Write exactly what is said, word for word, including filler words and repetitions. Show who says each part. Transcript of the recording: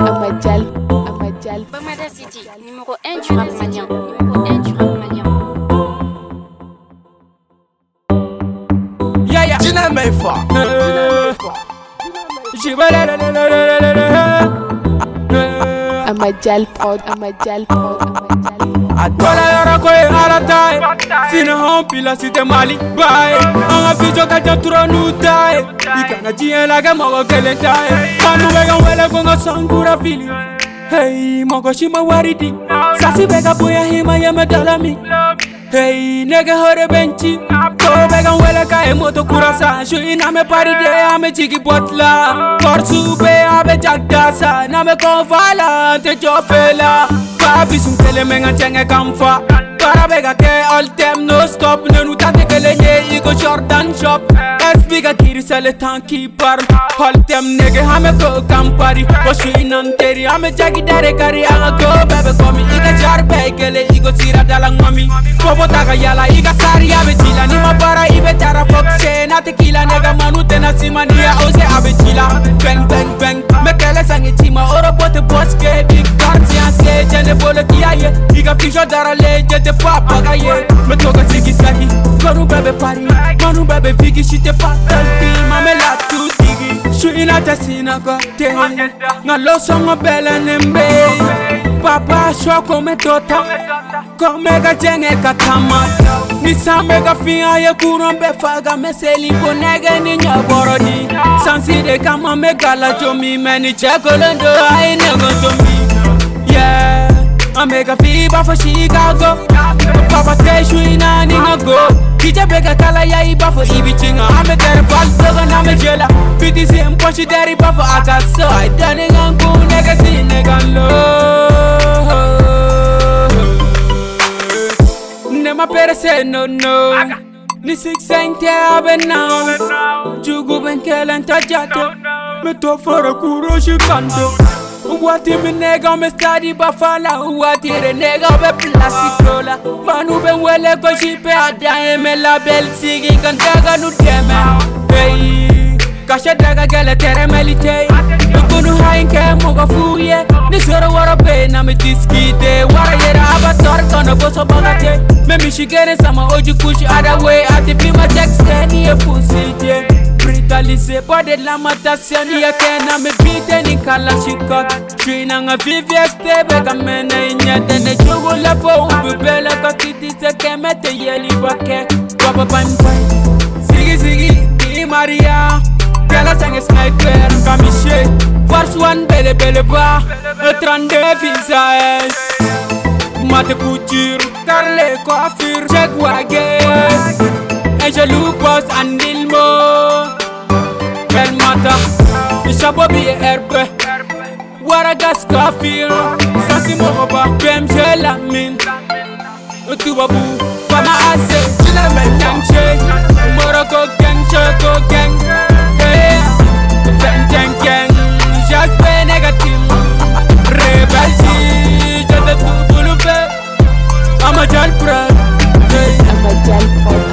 Speaker 1: Amadjal, Amadjal,
Speaker 2: Bamada City, numéro un du rap malien. Numéro un du rap malien.
Speaker 3: Yeah, yeah. Tu n'aimes pas. J'ai voilà la la la la la la.
Speaker 1: Amadjal prod, Amadjal prod, Amadjal prod.
Speaker 3: Voilà yara koy ala tay. Sina hompi la cité Mali bye. Anga fijo kaja turo nu tay. Ikana jien la ga mogo kele tay. Kanu bega wele konga sangura fili. Hey, mogo shima waridi. Sasi bega boya hima yema dalami. Hey, nigga hore benchi. Ko bega wele ka e moto kurasa. Shui na me pari de ame chigi botla. Korsu be abe jagdasa. Na me konfala te jofela. Papi sun kele menga chenge kamfa. Para bega ke all time no stop. Nenu tate kele nye ego Jordan shop. S B ga kiri sale tanki par. All time nigga hame ko kampari. Bo shui nan teri ame jagi dare kari. Aga go bebe komi. Iga jar be kele ego sira dalang mami. Bobo taga yala iga sari abe chila. Ni ma para ibe tara foxe. Na tequila nega manu tena sima niya ose abe chila. Bang bang bang. Me kele sangi chima oro bote boske. Big guardian se jene bole kiaye. Iga fisho dara le jete papa gaye. Me toga sigi sagi. Manu bebe pari. Manu bebe figi shite patal pi. Mame la tu digi. Shui na tasina kote. Nga lo songo bele nembe. Papa shoko me tota. Come ga jenge katama. Ni sambe ga finga ye kurombe faga meseli ko nege ni nyaborodi. Sansi de kama me gala jomi meni chekolendo ai nego jomi. Yeah, I make a fever for Chicago. Papa te shuina ni go. Kija bega kala ya iba for ibichinga. Ame tere fal doga na me jela. Fiti si mposhi deri pa for akaso. I done ngangu nega si nega lo. Nema perese no no. Ni six sente abe now. Jugu benkele ntajate. Me to fora kuro shikando. Wati mi nega me study bafala. Wati re nega be plasikola. Manu be wele ko shipe ada me la bel sigi kantaga nu deme. Hey, kasha daga gele tere melite. Ikunu hainke moga fuye. Ni soro wara be na me diskite. Wara yera abator kono boso bagate. Me mishigene sama oji kushi other way. Ati prima text ni e pussy je. Brutalisé pas de la matation. Y'a qu'un ame bite ni kala shikot. Trina nga vivieste bega mene inyete. Ne jugu la po ububele kakiti se kemete yeli bake. Papa bang bang. Sigi sigi di Maria. Tela sange sniper kamishe. Force one bele bele ba. trente visa es. Mate couture, Carle coiffure, check wagon. Et je look boss and Dilmo. Bel mata, Ishapo biye herbe. Waragas coiffure, Sassi Mohoba, B M G la mine. Utubabu, Fama Ase, Chile men gang che. Morocco gang, Choco gang. Hey, Fem gang gang, Jasper negative. Rebelji, Jete tu bulu fe. Amadjal prod,
Speaker 1: Amadjal prod.